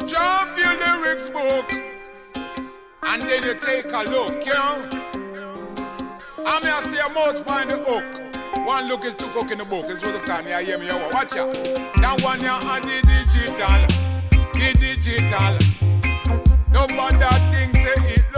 Drop your lyrics book and then you take a look, you know. I mean, I say a must find the hook. One look is two cook in the book. It's what the time I hear me. Watch out. That one you on the digital. The digital. Nobody thinks they it